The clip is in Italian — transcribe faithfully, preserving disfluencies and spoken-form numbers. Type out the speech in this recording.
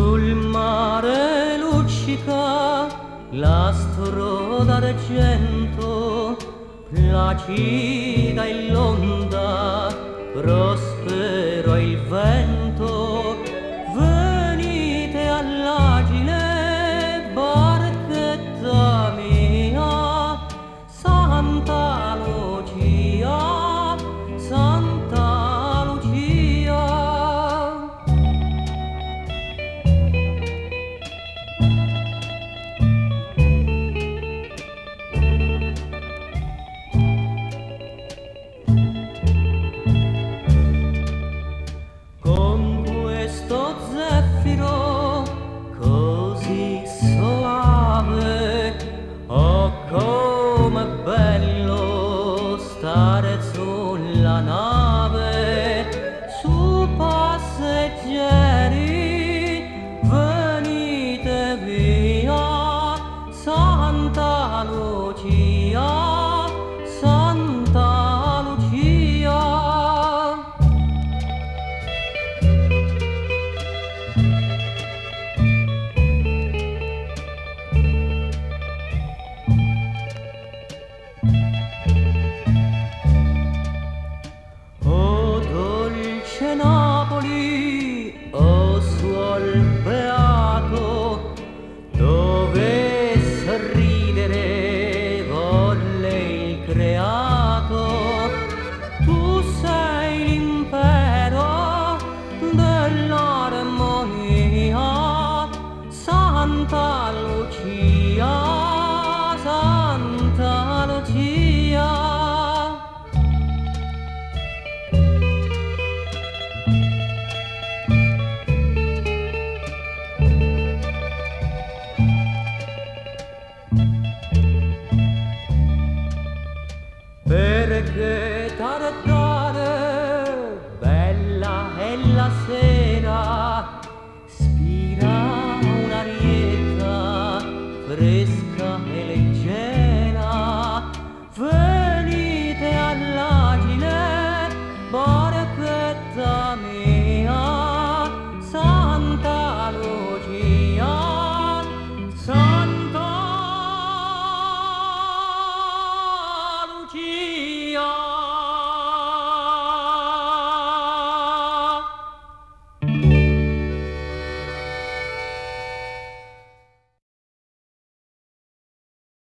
Sul mare luccica l'astro d'argento, placida è l'onda, prospero è il vento. Venite all'agile, barchetta mia, Santa Lucia, Santa Lucia. Con questo zeffiro così soave, oh com'è bello stare sulla nave. Su passeggeri, venite via, Santa Lucia, Santa Lucia. O dolce Napoli, o suol beato,